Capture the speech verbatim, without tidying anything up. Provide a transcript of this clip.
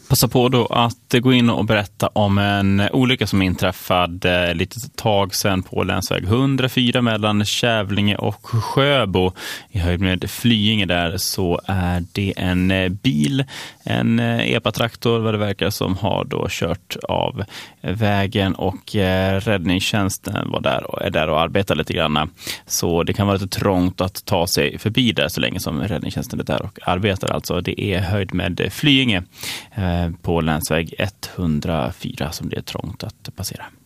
Passa på då att gå in och berätta om en olycka som inträffade lite tag sedan på länsväg hundrafyra mellan Kävlinge och Sjöbo. I höjd med Flyinge där så är det en bil, en epatraktor vad det verkar, som har då kört av vägen, och räddningstjänsten var där och är där och arbetar lite grann. Så det kan vara lite trångt att ta sig förbi där så länge som räddningstjänsten är där och arbetar. Alltså det är höjd med Flyinge på länsväg hundrafyra som det är trångt att passera.